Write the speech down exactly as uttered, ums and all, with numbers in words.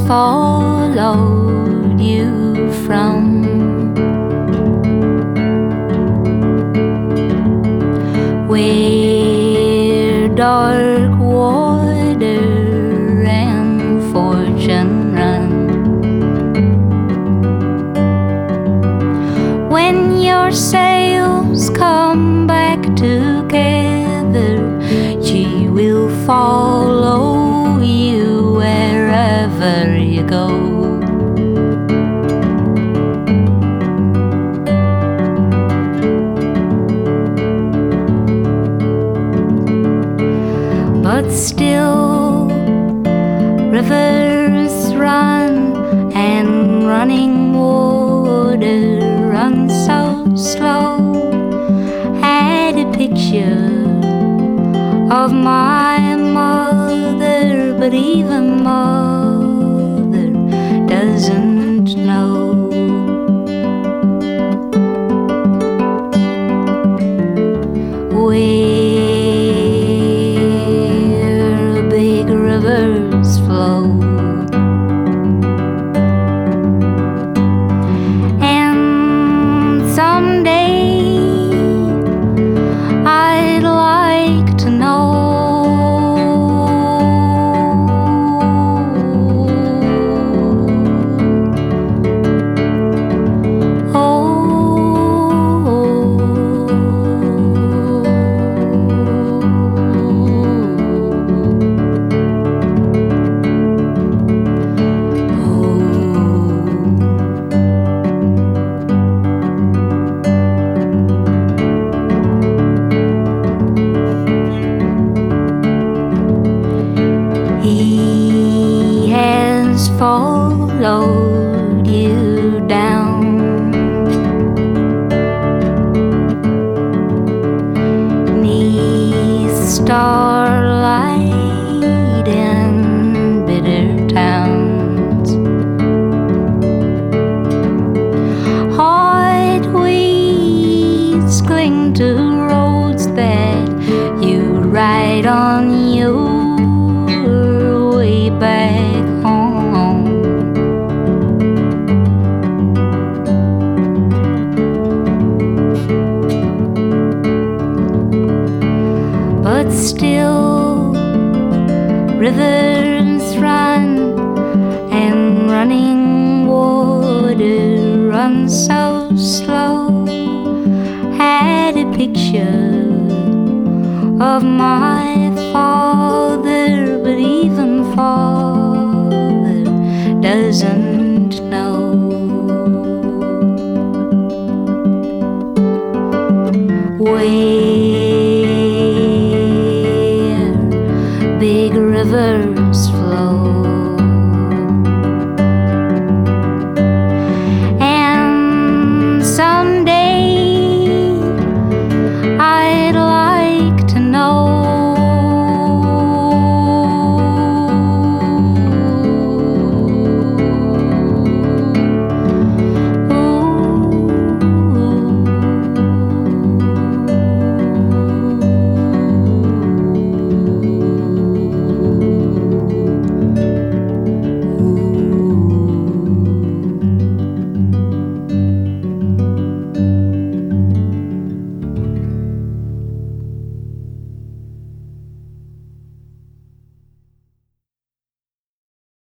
followed you from. Where dark water and fortune run. When your sails come back together, she will follow you wherever you go. But still rivers run, and running water runs so slow. Had a picture of my mother, but even mother doesn't know. Where big rivers flow, and someday I'd like to know. He has followed you down. Neath starlight in bitter towns, hard weeds cling to roads that you ride on your way back home. But still rivers run, and running water runs so slow. Had a picture of my father, but even father doesn't know. Where big rivers